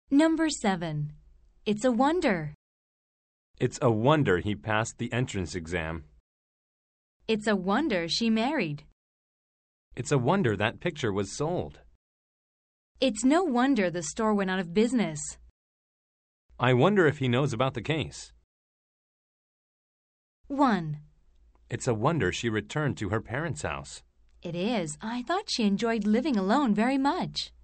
Number 7. It's a wonder. It's a wonder he passed the entrance exam. It's a wonder she married. It's a wonder that picture was sold. It's no wonder the store went out of business. I wonder if he knows about the case. 1. It's a wonder she returned to her parents' house. It is. I thought she enjoyed living alone very much.